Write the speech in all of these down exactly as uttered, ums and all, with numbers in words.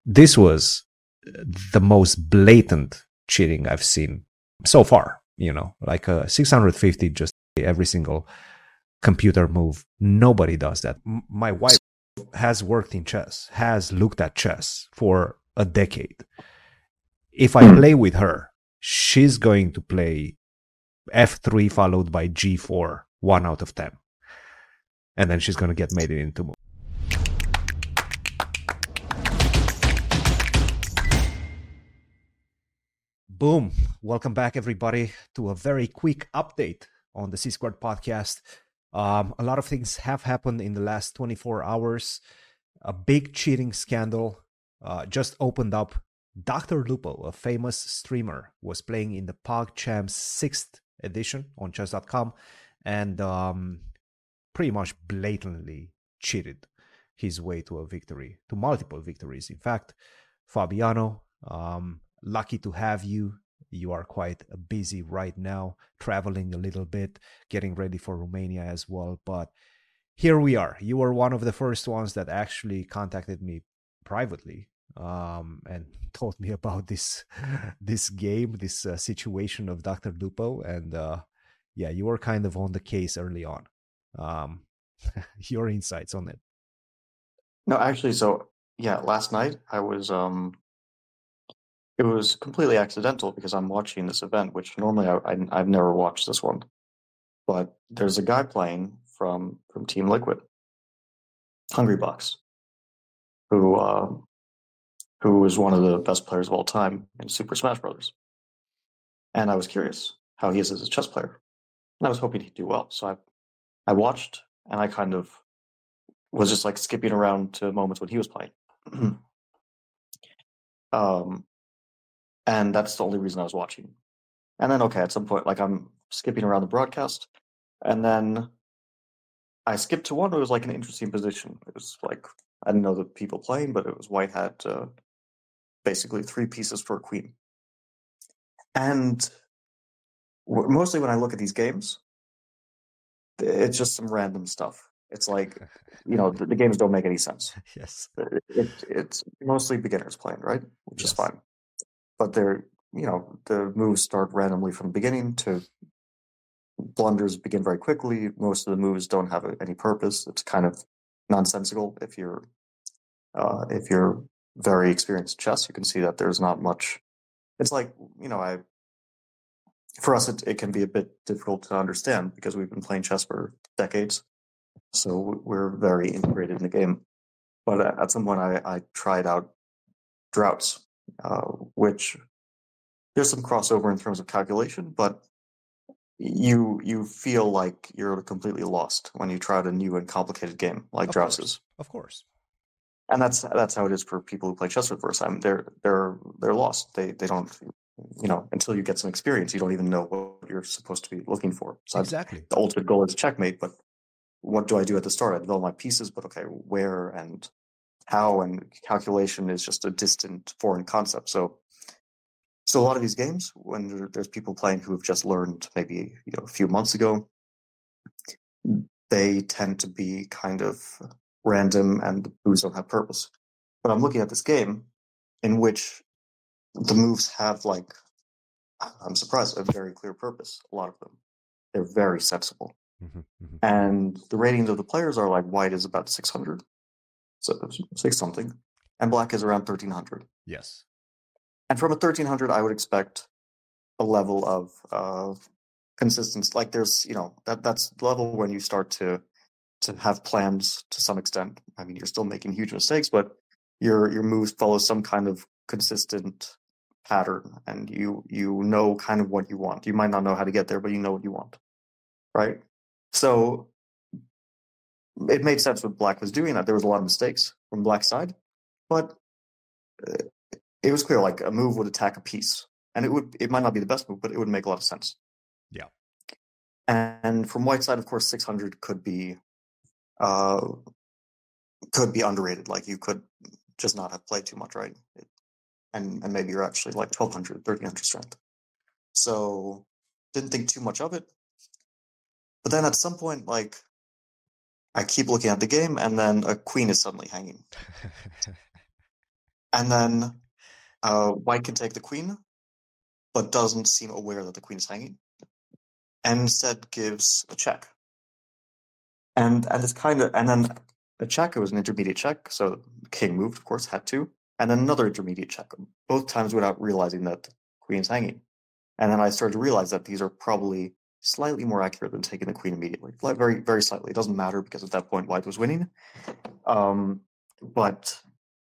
this was the most blatant cheating I've seen so far. You know, like a six hundred fifty, just every single computer move. Nobody does that. M- my wife has worked in chess, has looked at chess for a decade. If I play with her, she's going to play F three followed by G four, one out of ten. And then she's going to get made it into move. Boom. Welcome back, everybody, to a very quick update on the C Squared podcast. Um, a lot of things have happened in the last twenty-four hours. A big cheating scandal uh, just opened up. Doctor Lupo, a famous streamer, was playing in the PogChamps sixth edition on chess dot com and um, pretty much blatantly cheated his way to a victory, to multiple victories. In fact, Fabiano, um, lucky to have you. You are quite busy right now, traveling a little bit, getting ready for Romania as well. But here we are. You were one of the first ones that actually contacted me privately um, and told me about this this game, this uh, situation of Doctor Lupo. And uh, yeah, you were kind of on the case early on. Um, your insights on it? No, actually, so yeah, last night I was um it was completely accidental because I'm watching this event, which normally I, I I've never watched this one, but there's a guy playing from from Team Liquid, Hungrybox, who uh, who is one of the best players of all time in Super Smash Brothers, and I was curious how he is as a chess player, and I was hoping he'd do well. So I I watched, and I kind of was just like skipping around to moments when he was playing. um. And that's the only reason I was watching. And then, okay, at some point, like I'm skipping around the broadcast, and then I skipped to one that was like an interesting position. It was like, I didn't know the people playing, but it was white had uh, basically three pieces for a queen. And w- mostly when I look at these games, it's just some random stuff. It's like, you know, the, the games don't make any sense. Yes. It, it, it's mostly beginners playing, right? Which Yes. is fine. But they're, you know, the moves start randomly from the beginning to blunders begin very quickly. Most of the moves don't have any purpose. It's kind of nonsensical. If you're uh, if you're very experienced in chess, you can see that there's not much. It's like, you know, I for us it, it can be a bit difficult to understand because we've been playing chess for decades, so we're very integrated in the game. But at some point, I, I tried out droughts, uh, which there's some crossover in terms of calculation, but you you feel like you're completely lost when you try out a new and complicated game like Of Droughts course. is. Of course. And that's that's how it is for people who play chess for the first time. They're they're they're lost. They they don't, you know, until you get some experience, you don't even know what you're supposed to be looking for. So Exactly. the ultimate goal is checkmate, but what do I do at the start? I develop my pieces, but okay, where and how, and calculation is just a distant foreign concept. So So a lot of these games, when there's people playing who have just learned maybe, you know, a few months ago, they tend to be kind of random and the moves don't have purpose. But I'm looking at this game in which the moves have, like, I'm surprised, a very clear purpose. A lot of them, they're very sensible. Mm-hmm, mm-hmm. And the ratings of the players are like white is about six hundred, so six something, and black is around thirteen hundred. Yes. And from a thirteen hundred, I would expect a level of uh, consistency. Like there's, you know, that that's the level when you start to to have plans to some extent. I mean, you're still making huge mistakes, but your your moves follow some kind of consistent pattern, and you you know kind of what you want. You might not know how to get there, but you know what you want, right? So it made sense what Black was doing. That there was a lot of mistakes from Black's side, but it was clear like a move would attack a piece, and it would it might not be the best move, but it would make a lot of sense. Yeah. And from White's side, of course, six hundred could be uh, could be underrated. Like you could just not have played too much, right? It, and and maybe you're actually like twelve hundred, thirteen hundred strength. So didn't think too much of it. But then at some point, like I keep looking at the game, and then a queen is suddenly hanging. And then uh, white can take the queen, but doesn't seem aware that the queen is hanging, and instead gives a check. And and it's kind of and then a check. It was an intermediate check, so the king moved, of course, had to, and then another intermediate check, both times without realizing that the queen's hanging. And then I started to realize that these are probably slightly more accurate than taking the queen immediately, like very very slightly. It doesn't matter because at that point white was winning. Um, but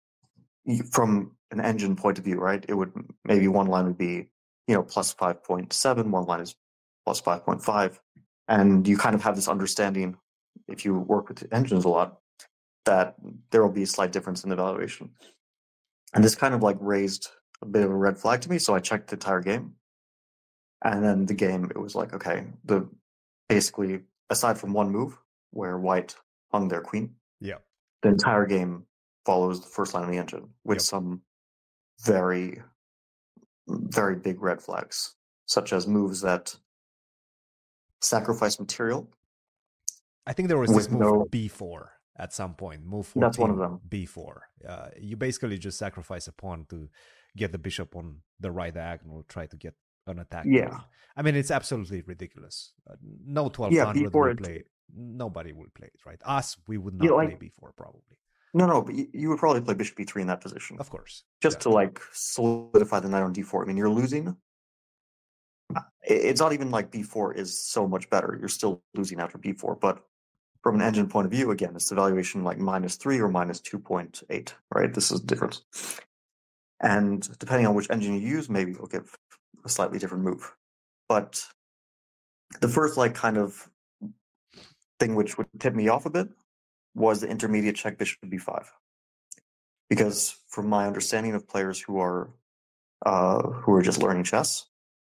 from an engine point of view, right? It would maybe one line would be, you know, plus five point seven, one line is plus five point five, and you kind of have this understanding, if you work with engines a lot, that there will be a slight difference in the valuation. And this kind of like raised a bit of a red flag to me, so I checked the entire game. And then the game, it was like, okay, the basically, aside from one move where white hung their queen, yeah, the entire game follows the first line of the engine with yep. some very, very big red flags, such as moves that sacrifice material. I think there was this move no... B four at some point. Move fourteen, that's one of them. B four. Uh, you basically just sacrifice a pawn to get the bishop on the right diagonal, try to get an attack. Yeah. Game. I mean, it's absolutely ridiculous. Uh, no twelve hundred yeah, will play it. Nobody will play it, right? Us, we would not yeah, like... play B four probably. No, no, but you, you would probably play bishop b three in that position. Of course. Just yeah. to, like, solidify the knight on d four. I mean, you're losing. It's not even like b four is so much better. You're still losing after b four. But from an engine point of view, again, it's the valuation like minus three or minus two point eight, right? This is the difference. And depending on which engine you use, maybe you'll give a slightly different move. But the first, like, kind of thing which would tip me off a bit was the intermediate check bishop b five, because from my understanding of players who are uh, who are just learning chess,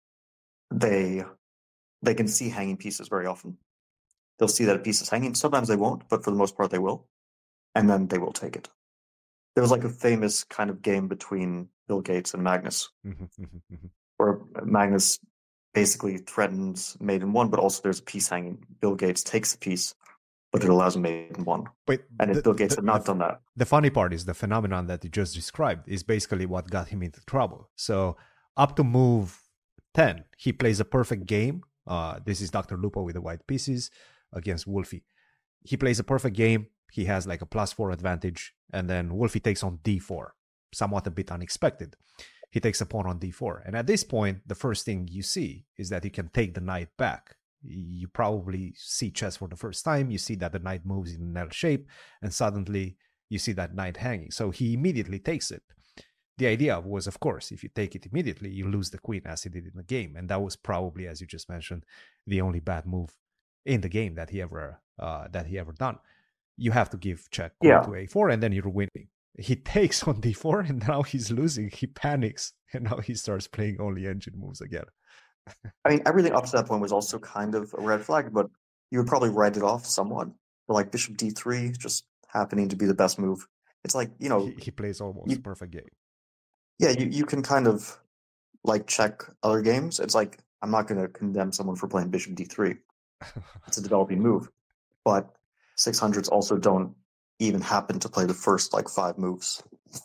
they they can see hanging pieces very often. They'll see that a piece is hanging. Sometimes they won't, but for the most part they will, and then they will take it. There was like a famous kind of game between Bill Gates and Magnus, where Magnus basically threatens mate in one, but also there's a piece hanging. Bill Gates takes the piece, but it allows him mate in one. But and if the, Bill Gates the, had not the, done that. The funny part is the phenomenon that you just described is basically what got him into trouble. So up to move ten, he plays a perfect game. Uh, this is Doctor Lupo with the white pieces against Wolfie. He plays a perfect game. He has like a plus four advantage. And then Wolfie takes on d four, somewhat a bit unexpected. He takes a pawn on d four. And at this point, the first thing you see is that you can take the knight back. You probably see chess for the first time. You see that the knight moves in an L shape, and suddenly you see that knight hanging. So he immediately takes it. The idea was, of course, if you take it immediately, you lose the queen as he did in the game. And that was probably, as you just mentioned, the only bad move in the game that he ever uh, that he ever done. You have to give check yeah. to a four, and then you're winning. He takes on d four, and now he's losing. He panics, and now he starts playing only engine moves again. I mean, everything up to that point was also kind of a red flag, but you would probably write it off somewhat. Like bishop d three just happening to be the best move. It's like, you know... He, he plays almost you, perfect game. Yeah, you, you can kind of, like, check other games. It's like, I'm not going to condemn someone for playing bishop d three. It's a developing move. But six hundreds also don't even happen to play the first, like, five moves.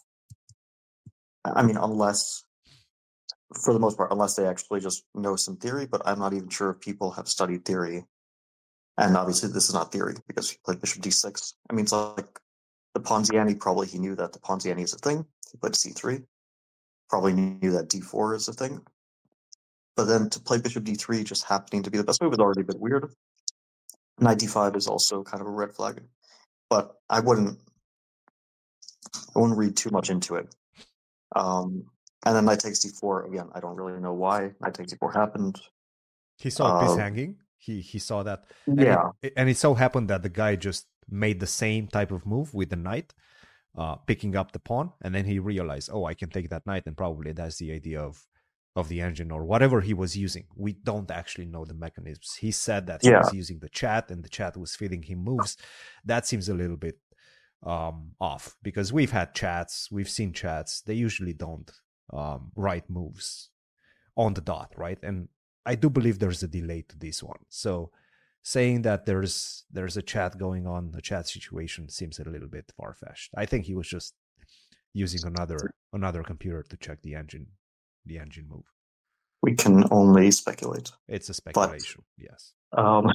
I mean, unless... For the most part, unless they actually just know some theory, but I'm not even sure if people have studied theory. And obviously this is not theory, because he played bishop d six. I mean, it's like the Ponziani, probably he knew that the Ponziani is a thing. He played c three. Probably knew that d four is a thing. But then to play bishop d three just happening to be the best move is already a bit weird. Knight d five is also kind of a red flag. But I wouldn't, I wouldn't read too much into it. Um... And then knight takes d four, again, I don't really know why knight takes d four happened. He saw a piece uh, hanging. He he saw that. And yeah. It, and it so happened that the guy just made the same type of move with the knight, uh, picking up the pawn. And then he realized, oh, I can take that knight. And probably that's the idea of, of the engine or whatever he was using. We don't actually know the mechanisms. He said that he yeah. was using the chat and the chat was feeding him moves. That seems a little bit um, off because we've had chats. We've seen chats. They usually don't um right moves on the dot, right? And I do believe there's a delay to this one, so saying that there's there's a chat going on, a chat situation, seems a little bit far-fetched. I think he was just using another another computer to check the engine the engine move. We can only speculate. It's a speculation, but, yes. Um,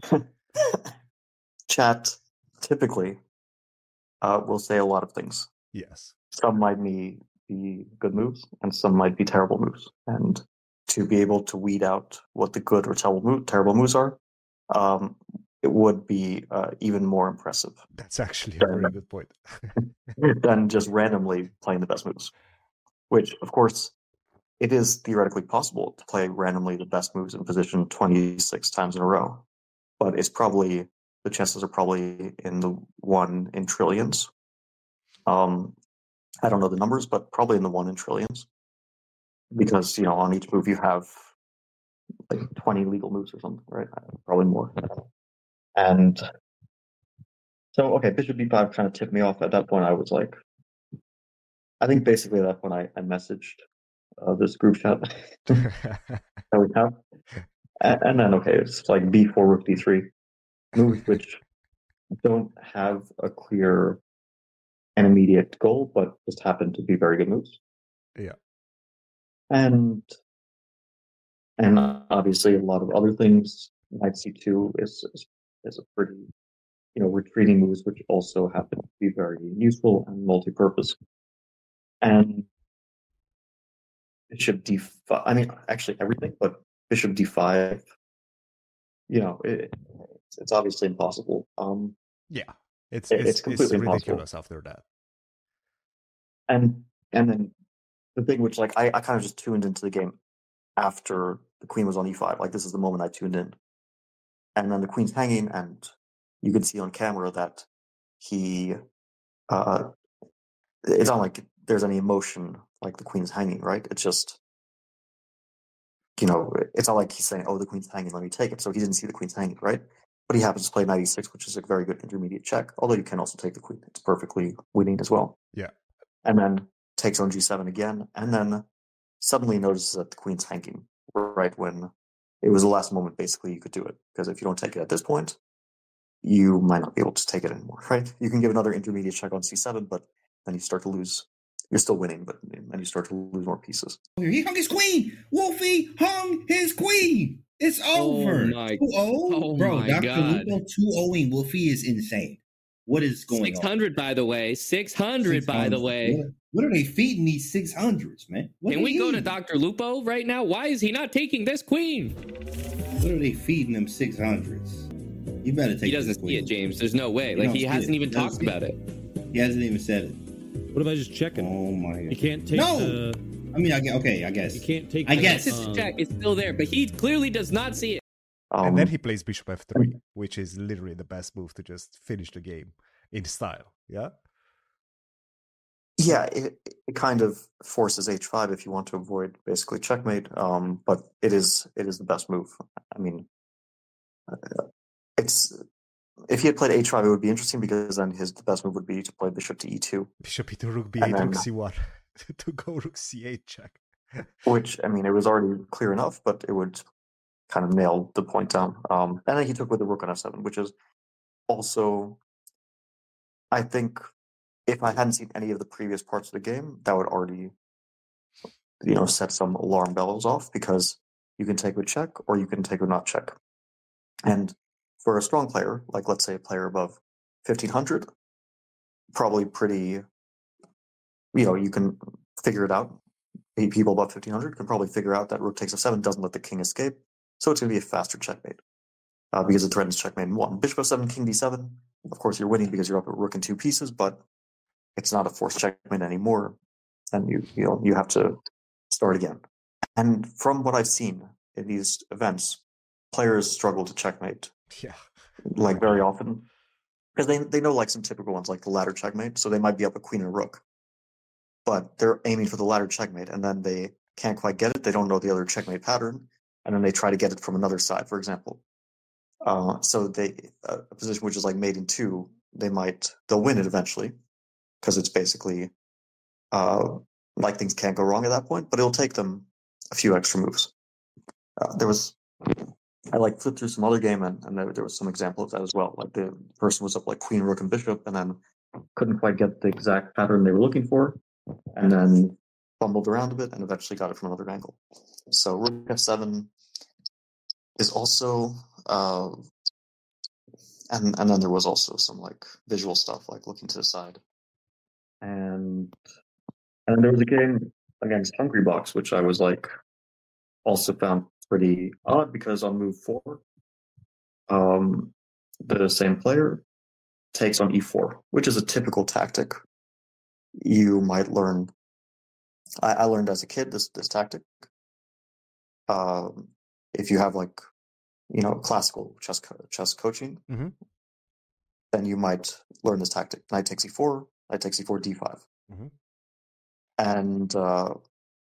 chat typically uh, will say a lot of things. Yes. Some might be, be good moves, and some might be terrible moves. And to be able to weed out what the good or terrible, move, terrible moves are, um, it would be uh, even more impressive. That's actually a very good point. Than just randomly playing the best moves. Which, of course, it is theoretically possible to play randomly the best moves in position twenty-six times in a row. But it's probably, the chances are probably in the one in trillions. Um, I don't know the numbers, but probably in the one in trillions. Because, you know, on each move you have like twenty legal moves or something, right? Probably more. And so, okay, bishop b five kind of tipped me off. At that point, I was like, I think basically at that point I, I messaged uh, this group chat that we have. And, and then, okay, it's like b four, rook d three, moves which don't have a clear and immediate goal, but just happen to be very good moves. Yeah. And and obviously a lot of other things. Knight c two is, is is a pretty, you know, retreating moves which also happen to be very useful and multi-purpose. And bishop d five, I mean, actually everything, but bishop d five, you know, it, it's, it's obviously impossible. Um, yeah, it's it, it's, it's completely it's ridiculous impossible. after that. And and then the thing which, like, I, I kind of just tuned into the game after the queen was on e five. Like, this is the moment I tuned in. And then the queen's hanging, and you can see on camera that he, uh, it's not like there's any emotion like the queen's hanging, right? It's just, you know, it's not like he's saying, oh, the queen's hanging, let me take it. So he didn't see the queen's hanging, right? But he happens to play knight e six, which is a very good intermediate check, although you can also take the queen. It's perfectly winning as well. Yeah. And then takes on g seven again, and then suddenly notices that the queen's hanging right when it was the last moment, basically, you could do it. Because if you don't take it at this point, you might not be able to take it anymore, right? You can give another intermediate check on c seven, but then you start to lose. You're still winning, but then you start to lose more pieces. He hung his queen! Wolfie hung his queen! It's over! Oh my, two oh? oh Bro, my Doctor God. Lupo two oh-ing Wolfie is insane. What is going six hundred, on? by the way. six hundred, by the way. What, what are they feeding these six hundreds, man? What Can we go to eating? Doctor Lupo right now? Why is he not taking this queen? What are they feeding them six hundreds? You better take He doesn't see it, James. There's no way. Like, he hasn't even talked about it. He hasn't even said it. What if I just check it? Oh my God. You can't take no! the... I mean, I guess, okay, I guess. You can't take I the, guess. It's um, check. It's still there, but he clearly does not see it. Um, and then he plays bishop f three, which is literally the best move to just finish the game in style. Yeah. Yeah, it, it kind of forces h five if you want to avoid basically checkmate. Um, but it is it is the best move. I mean, uh, it's if he had played h five, it would be interesting because then his the best move would be to play bishop to e two. Bishop e two, rook b eight, then, rook c one to go rook c eight check. Which, I mean, it was already clear enough, but it would kind of nail the point down. Um, and then he took with the rook on f seven, which is also, I think, if I hadn't seen any of the previous parts of the game, that would already, you know, set some alarm bells off, because you can take with check or you can take with not check. And for a strong player, like let's say a player above fifteen hundred, probably pretty, you know, you can figure it out. People above fifteen hundred can probably figure out that rook takes f seven doesn't let the king escape. So it's going to be a faster checkmate uh, because it threatens checkmate in one. Bishop f seven, king d seven. Of course, you're winning because you're up at rook in two pieces, but it's not a forced checkmate anymore, and you you know you have to start again. And from what I've seen in these events, players struggle to checkmate. Yeah, like very often, because they they know like some typical ones like the ladder checkmate. So they might be up a queen and a rook, but they're aiming for the ladder checkmate, and then they can't quite get it. They don't know the other checkmate pattern, and then they try to get it from another side, for example. Uh, so they uh, a position which is like mate in two, they might they'll win it eventually, because it's basically uh, like things can't go wrong at that point. But it'll take them a few extra moves. Uh, there was I like flipped through some other game, and, and there, there was some example of that as well. Like the person was up like queen, rook, and bishop, and then couldn't quite get the exact pattern they were looking for. and then fumbled around a bit and eventually got it from another angle. So rook f seven is also, uh, and and then there was also some like visual stuff like looking to the side, and and then there was a game against Hungrybox, which I was like also found pretty odd because on move four, um, the same player takes on e four, which is a typical tactic you might learn. I, I learned as a kid this this tactic. Um, if you have like, you know, classical chess co- chess coaching, mm-hmm. then you might learn this tactic. Knight takes e four, knight takes e four, d five, Mm-hmm. and uh,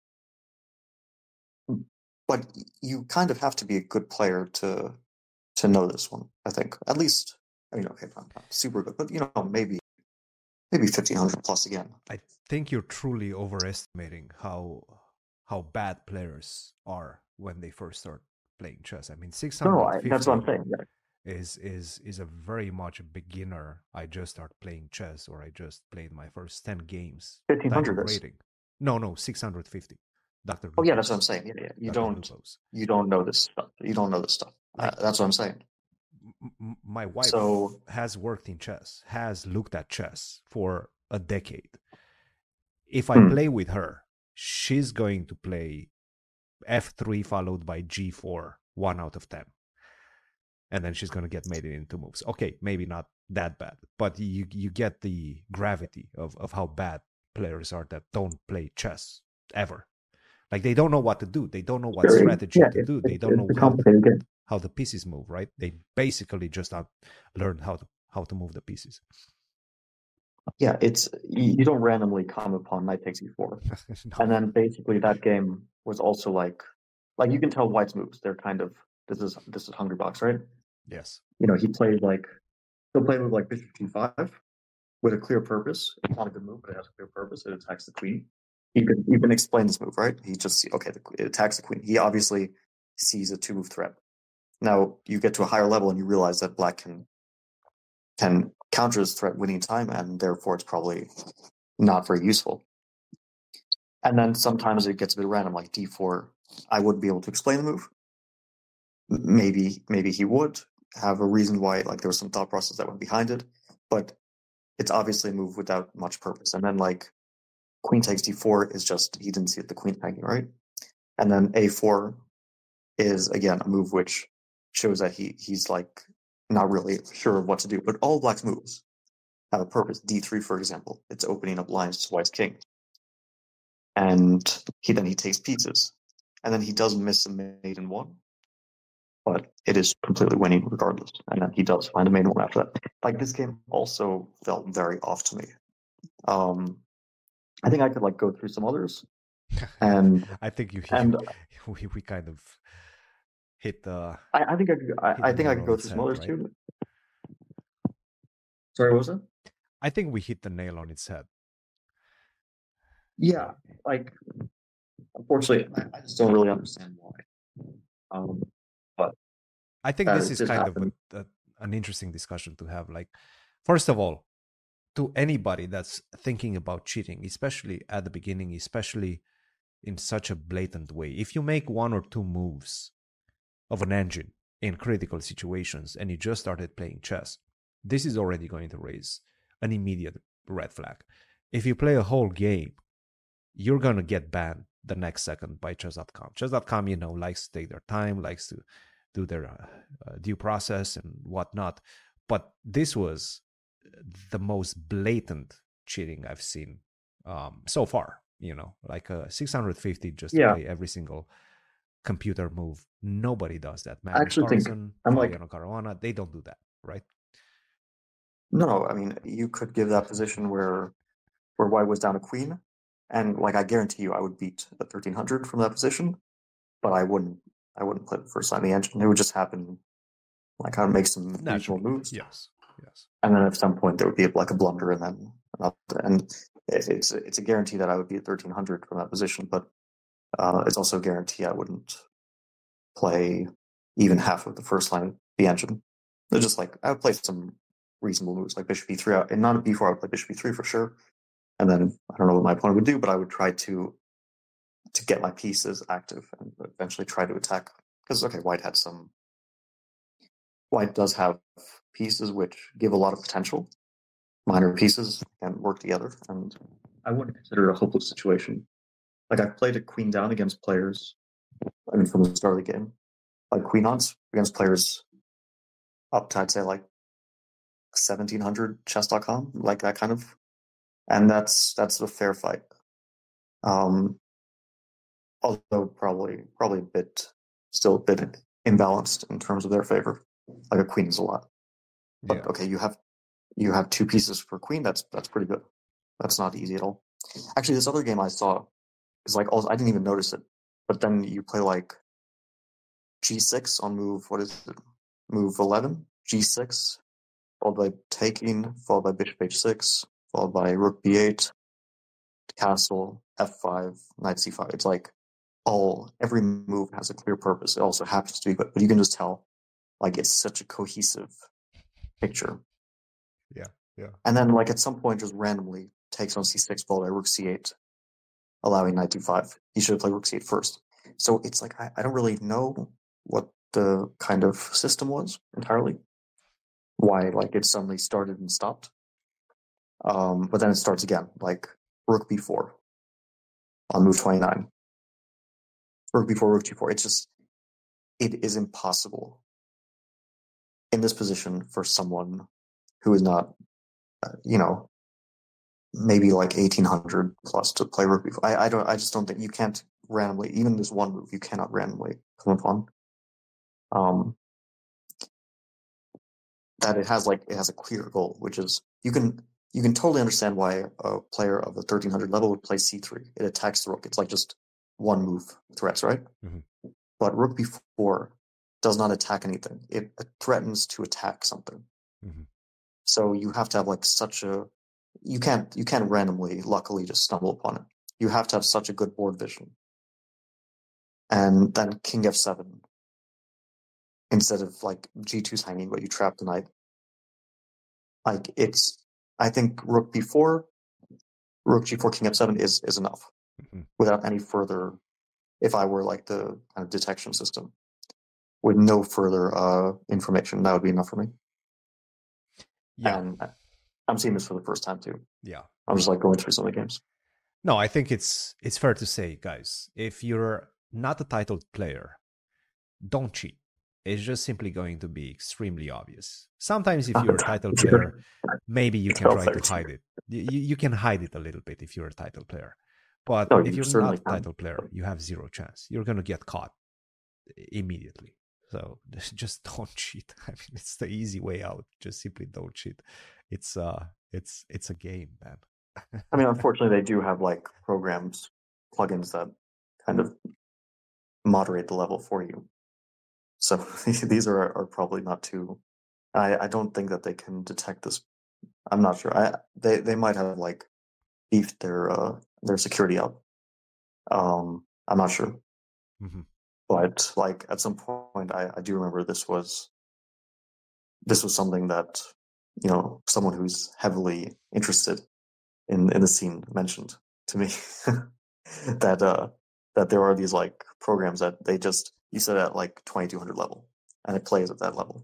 but you kind of have to be a good player to to know this one. I think at least. I mean, okay, not, not super good, but you know, maybe maybe fifteen hundred plus again. I think you're truly overestimating how how bad players are when they first start playing chess. I mean, six hundred fifty no, I, that's what I'm saying. Yeah. is is is a very much a beginner. I just start playing chess, or I just played my first ten games. fifteen hundred rating. No, no, six hundred fifty. Doctor Oh yeah, that's what I'm saying. Yeah, yeah. You Doctor don't you don't know this stuff. You don't know this stuff. Like, uh, that's what I'm saying. M- my wife so, has worked in chess, has looked at chess for a decade. If I hmm. play with her, she's going to play f three followed by g four, one out of ten. And then she's going to get mated in two moves. Okay, maybe not that bad, but you you get the gravity of, of how bad players are that don't play chess ever. Like, they don't know what to do. They don't know what Very, strategy yeah, to do. They don't know how, how the pieces move, right? They basically just not learn how to how to move the pieces. Yeah, it's you don't randomly come upon knight takes e four. No. And then basically that game was also like like you can tell White's moves. They're kind of this is this is Hungrybox, right? Yes. You know, he played like he'll play a move like bishop g five with a clear purpose. It's not a good move, but it has a clear purpose. It attacks the queen. You can you can explain this move, right? He just see okay, the, it attacks the queen. He obviously sees a two move threat. Now you get to a higher level and you realize that Black can can counter this threat winning time, and therefore it's probably not very useful. And then sometimes it gets a bit random, like d four. I wouldn't be able to explain the move. Maybe maybe he would have a reason why, like there was some thought process that went behind it, but it's obviously a move without much purpose. And then like queen takes d four is just he didn't see it, the queen hanging, right? And then a four is again a move which shows that he he's like not really sure of what to do. But all Black's moves have a purpose. d three, for example, it's opening up lines to White's king, and he then he takes pieces, and then he does miss a mate in one, but it is completely winning regardless. And then he does find a main one after that. Like this game also felt very off to me. Um, I think I could like go through some others, and I think you and we we kind of hit the. I, I think I could. I, I think I could go through some others right? too. Sorry, what was that? I think we hit the nail on its head. Yeah, like unfortunately, I, I just don't really understand why. Um, but I think this is kind happened. of a, a, an interesting discussion to have. Like, first of all, to anybody that's thinking about cheating, especially at the beginning, especially in such a blatant way, if you make one or two moves of an engine in critical situations and you just started playing chess, this is already going to raise an immediate red flag. If you play a whole game, you're going to get banned the next second by chess dot com. chess dot com, you know, likes to take their time, likes to do their uh, uh, due process and whatnot. But this was the most blatant cheating I've seen um, so far. You know, like a six hundred fifty just yeah. to play every single computer move. Nobody does that. Magnus I actually Carlsen, think I'm Fabiano like Caruana, they don't do that, right? No, I mean you could give that position where where White was down a queen, and like I guarantee you, I would beat a thirteen hundred from that position, but I wouldn't. I wouldn't play the first line of the engine. It would just happen. Like I would make some natural moves. Yes, yes. And then at some point there would be like a blunder, and then and it's it's a guarantee that I would be at thirteen hundred from that position. But uh, it's also a guarantee I wouldn't play even half of the first line of the engine. They're just like I would play some reasonable moves like bishop e three, and not a b four. I would play bishop e three for sure. and then I don't know what my opponent would do, but I would try to to get my pieces active and eventually try to attack. Because okay, white had some. White does have pieces which give a lot of potential. Minor pieces and work together, and I wouldn't consider it a hopeless situation. Like I've played a queen down against players. I mean, from the start of the game, like queen odds against players up to I'd say like seventeen hundred chess dot com, like that kind of, and that's that's a fair fight. Um, although probably probably a bit still a bit imbalanced in terms of their favor. Like a queen is a lot, but yeah. Okay, you have you have two pieces for queen. That's that's pretty good. That's not easy at all. Actually, this other game I saw is like also I didn't even notice it, but then you play like G six on move. What is it? Move eleven. G six followed by taking, followed by bishop h six, followed by rook b eight, castle, f five, knight c five. It's like all every move has a clear purpose. It also happens to be, but, but you can just tell, like it's such a cohesive picture. Yeah, yeah. And then like at some point, just randomly takes on c six, followed by rook c eight, allowing knight d five. He should have played rook c eight first. So it's like I, I don't really know what the kind of system was entirely. Why like it suddenly started and stopped. Um, but then it starts again, like rook b four on move twenty-nine. Rook b four, rook g four. It's just, it is impossible in this position for someone who is not, uh, you know, maybe like eighteen hundred plus to play rook b four. I, I don't, I just don't think you can't randomly, even this one move, you cannot randomly come upon. Um, that it has like, it has a clear goal, which is you can, you can totally understand why a player of the thirteen hundred level would play c three. It attacks the rook. It's like just one move threats, right? Mm-hmm. But rook b four does not attack anything. It threatens to attack something. Mm-hmm. So you have to have like such a, you can't, you can't randomly, luckily just stumble upon it. You have to have such a good board vision. And then king f seven, instead of like g two's hanging, but you trap the knight. Like it's, I think rook b four, rook g four, king f seven is, is enough. Mm-hmm. Without any further, if I were like the kind of detection system, with no further uh, information, that would be enough for me. Yeah. And I'm seeing this for the first time too. Yeah. I'm just like going through some of the games. No, I think it's it's fair to say, guys, if you're not a titled player, don't cheat. It's just simply going to be extremely obvious. Sometimes if you're a title player, maybe you can try to hide it. You, you can hide it a little bit if you're a title player. But no, if you you're not a can. title player, you have zero chance. You're going to get caught immediately. So just don't cheat. I mean, it's the easy way out. Just simply don't cheat. It's uh, it's it's a game, man. I mean, unfortunately, they do have like programs, plugins that kind of moderate the level for you. So these are are probably not too. I I don't think that they can detect this. I'm not sure. I they they might have like beefed their uh their security up. Um, I'm not sure. Mm-hmm. But like at some point, I, I do remember this was this was something that, you know, someone who's heavily interested in, in the scene mentioned to me that uh, that there are these like programs that they just you set at like twenty-two hundred level and it plays at that level.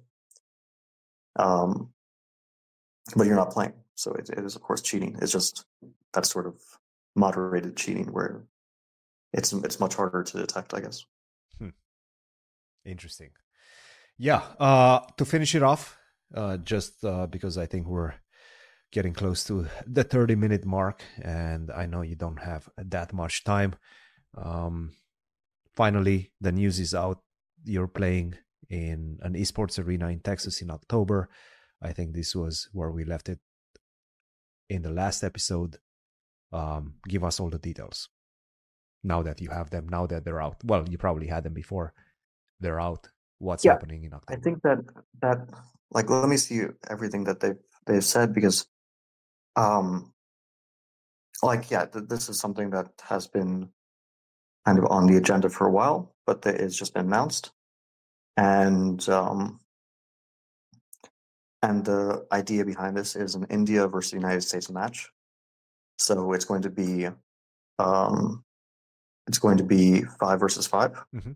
Um, but you're not playing, so it, it is of course cheating. It's just that sort of moderated cheating where it's it's much harder to detect, I guess. Hmm. Interesting. Yeah. Uh, to finish it off, uh, just uh, because I think we're getting close to the thirty minute mark, and I know you don't have that much time. Um, finally, the news is out. You're playing in an esports arena in Texas in October. I think this was where we left it in the last episode. Um, give us all the details. Now that you have them, now that they're out. Well, you probably had them before. They're out. What's yeah, happening in October? I think that that like let me see everything that they've they've said, because um like yeah, th- this is something that has been kind of on the agenda for a while, but that it's just been announced. And um and the idea behind this is an India versus the United States match. So it's going to be, um, it's going to be five versus five, mm-hmm.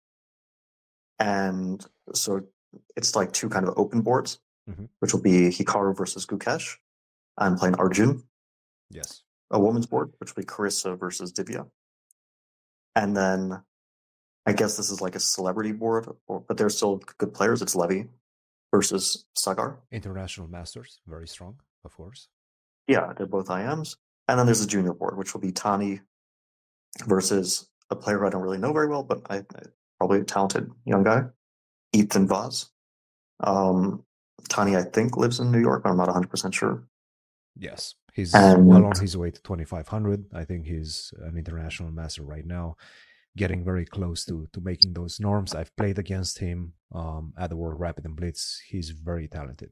and so it's like two kind of open boards, mm-hmm. which will be Hikaru versus Gukesh. I'm playing Arjun. Yes. A woman's board, which will be Carissa versus Divya. And then I guess this is like a celebrity board, or, but they're still good players. It's Levy versus Sagar. International Masters, very strong, of course. Yeah, they're both I Ms. And then there's a junior board, which will be Tani versus a player who I don't really know very well, but I, I probably a talented young guy, Ethan Vaz. Um, Tani, I think, lives in New York, but I'm not one hundred percent sure. Yes, he's and, well on his way to twenty-five hundred. I think he's an international master right now, getting very close to to making those norms. I've played against him um, at the World Rapid and Blitz. He's very talented.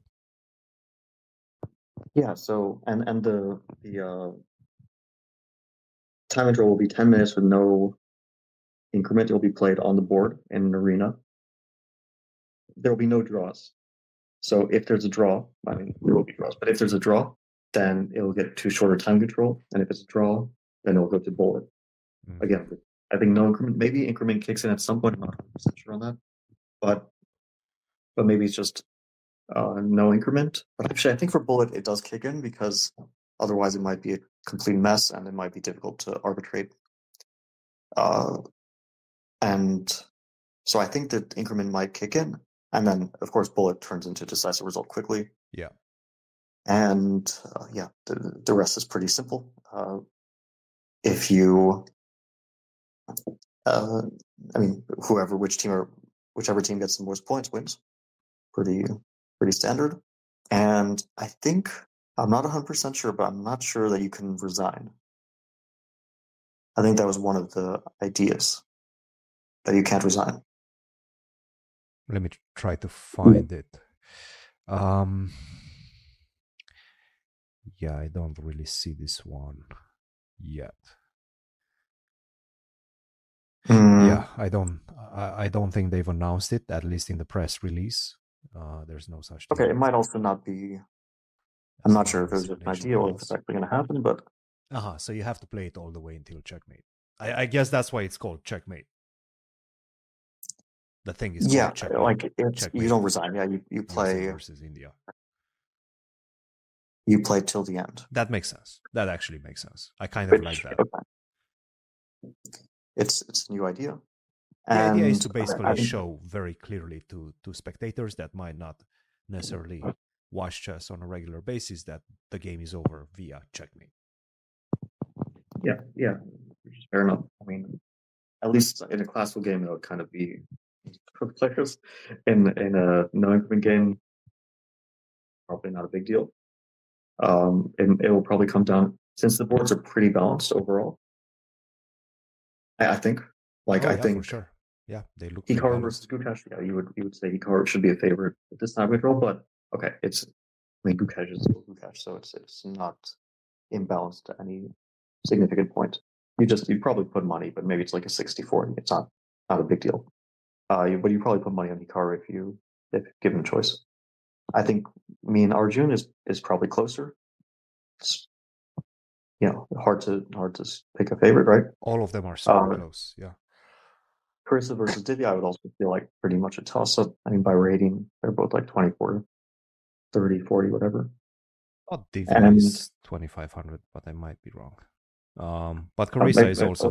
Yeah. So and and the the uh, time and draw will be ten minutes with no increment. It will be played on the board in an arena. There will be no draws. So if there's a draw, I mean there will be draws, but if there's a draw, then it will get to shorter time control. And if it's a draw, then it will go to bullet. Mm. Again, I think no increment, maybe increment kicks in at some point. I'm not one hundred percent sure on that. But but maybe it's just uh, no increment. But actually, I think for bullet, it does kick in because otherwise it might be a complete mess and it might be difficult to arbitrate. Uh, and so I think that increment might kick in. And then, of course, bullet turns into decisive result quickly. Yeah. And uh, yeah, the, the rest is pretty simple. Uh, if you, uh, I mean, whoever, which team or whichever team gets the most points wins. Pretty, pretty standard. And I think I'm not one hundred percent sure, but I'm not sure that you can resign. I think that was one of the ideas that you can't resign. Let me try to find it. Um. Yeah, I don't really see this one yet. Mm. Yeah, I don't. I, I don't think they've announced it, at least in the press release. Uh, there's no such thing. Okay, it might also not be. I'm not sure if it was just an idea or if it's actually going to happen, but. Uh huh. So you have to play it all the way until checkmate. I, I guess that's why it's called checkmate. The thing is, yeah, checkmate. like it's, you don't resign. Yeah, you you play versus India. You play till the end. That makes sense. That actually makes sense. I kind of Which, like that. Okay. It's it's a new idea. The and idea is to basically I think, show very clearly to to spectators that might not necessarily watch chess on a regular basis that the game is over via checkmate. Yeah, yeah, which is fair enough. I mean, at least in a classical game, it would kind of be for players. In in a no increment game, probably not a big deal. Um, and it will probably come down since the boards are pretty balanced overall. I, I think, like, oh, I yeah, think, for sure. Yeah, they look. Hikaru versus Gukesh. Yeah, you would you would say Hikaru should be a favorite at this time control, but okay, it's. I mean, Gukesh is still Gukesh, so it's it's not imbalanced to any significant point. You just you probably put money, but maybe it's like a sixty forty. It's not not a big deal. Uh, you, but you probably put money on Hikaru if you if given a choice. I think me and Arjun is is probably closer. It's, you know, hard to hard to pick a favorite, right? All of them are super um, close. Yeah. Carissa versus Divya, I would also feel like pretty much a toss up. I mean, by rating, they're both like twenty-four, thirty, forty, whatever. Oh, Divya and, is twenty-five hundred, but I might be wrong. Um, but Carissa maybe, is also.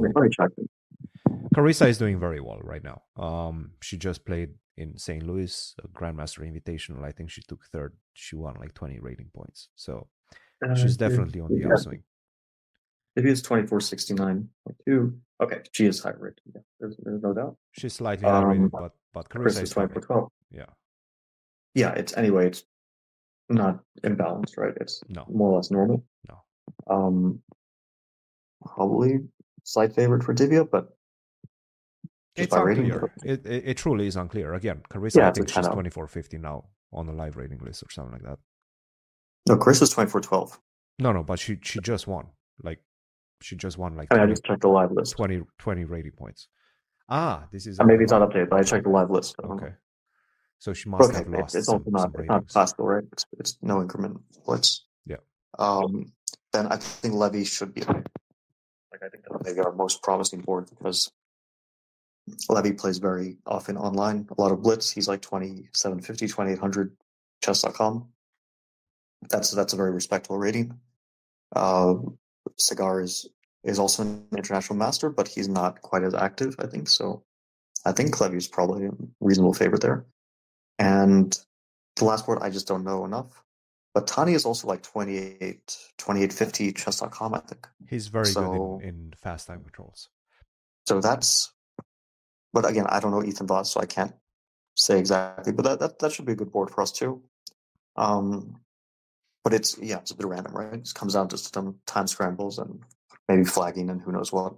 Carissa is doing very well right now. Um, she just played in Saint Louis, a Grandmaster Invitational. I think she took third. She won like twenty rating points. So uh, she's definitely on the yeah. upswing. Maybe it's twenty-four sixty-nine point two. Okay, she is high rated. Yeah, there's, there's no doubt. She's slightly high rated, um, but but Carissa is twenty-four twelve. Yeah. Yeah, it's anyway, it's not imbalanced, right? It's no. more or less normal. No. Um, probably slight favorite for Divya, but it's unclear. It, it it truly is unclear. Again, Carissa, yeah, I think she's twenty-four fifty now on the live rating list or something like that. No, Carissa's twenty-four twelve. No, no, but she she just won. Like she just won like I, mean, twenty, I just checked the live list. twenty, twenty rating points. Ah, this is uh, maybe it's not updated, but I checked the live list. Okay. So she must okay, have lost. It's some, also not some it's not classical, right? It's it's no increment splits. Yeah. Um then I think Levy should be like I think that maybe our most promising board because Levy plays very often online, a lot of blitz. He's like twenty-seven fifty, twenty-eight hundred chess dot com. That's that's a very respectable rating. Uh, Cigar is is also an international master, but he's not quite as active, I think. So I think Levy's probably a reasonable favorite there. And the last board, I just don't know enough. But Tani is also like twenty-eight, twenty-eight fifty chess dot com, I think. He's very so, good in, in fast time controls. So that's, but again, I don't know Ethan Voss, so I can't say exactly. But that, that, that should be a good board for us too. Um, but it's, yeah, it's a bit random, right? It comes down to some time scrambles and maybe flagging and who knows what.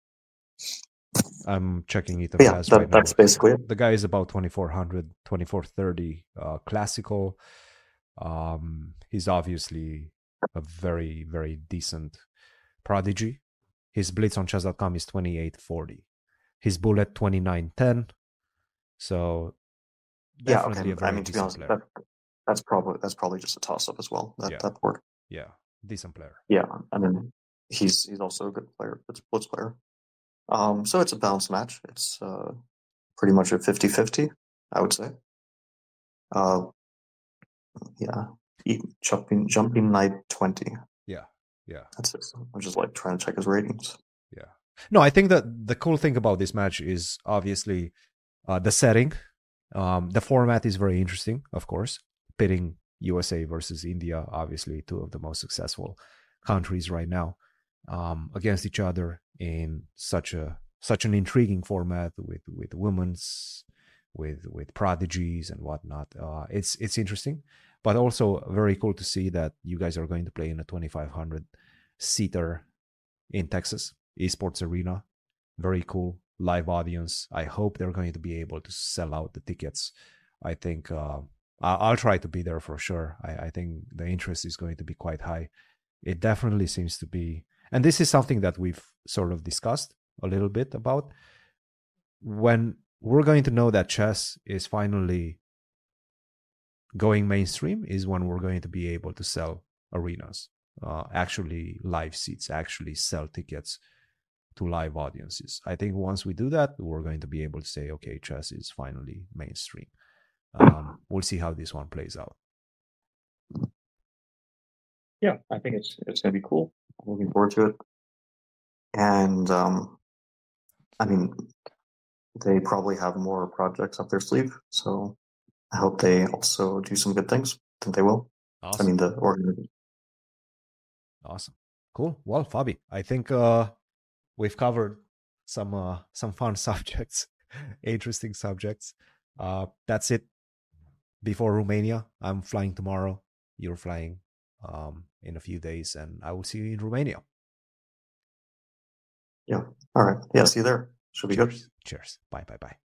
I'm checking Ethan yeah, Voss that, right now. That's basically it. The guy is about twenty-four hundred, twenty-four thirty, uh, classical. Um, he's obviously a very, very decent prodigy. His blitz on chess dot com is twenty-eight forty. His bullet twenty-nine ten. So definitely yeah, okay. a very I mean, to be honest, player. that, that's probably that's probably just a toss up as well. That yeah. that board. Yeah, decent player. Yeah, I mean, he's he's also a good player. It's a blitz player. Um, so it's a balanced match. It's uh, pretty much a fifty-fifty, I would say. Uh, yeah, jumping jumping knight twenty. Yeah, yeah. That's it. I'm just like trying to check his ratings. Yeah. No, I think that the cool thing about this match is obviously uh, the setting. Um, the format is very interesting, of course. Pitting U S A versus India, obviously two of the most successful countries right now, um, against each other in such a such an intriguing format with with women's, with with prodigies and whatnot. Uh, it's it's interesting, but also very cool to see that you guys are going to play in a twenty-five hundred seater in Texas esports arena. Very cool live audience. I hope they're going to be able to sell out the tickets. I think uh, I'll try to be there for sure. I, I think the interest is going to be quite high. It definitely seems to be, and this is something that we've sort of discussed a little bit about. When we're going to know that chess is finally going mainstream is when we're going to be able to sell arenas, uh, actually live seats, actually sell tickets to live audiences. I think once we do that, we're going to be able to say, okay, chess is finally mainstream. Um, we'll see how this one plays out. Yeah, I think it's it's going to be cool. I'm looking forward to it. And um, I mean, they probably have more projects up their sleeve, so I hope they also do some good things. I think they will. Awesome. I mean, the organization. Awesome. Cool. Well, Fabi, I think uh, we've covered some uh, some fun subjects, interesting subjects. Uh, that's it. Before Romania, I'm flying tomorrow. You're flying um, in a few days, and I will see you in Romania. Yeah. All right. Yeah. See you there. Should be Cheers. good. Cheers. Bye. Bye. Bye.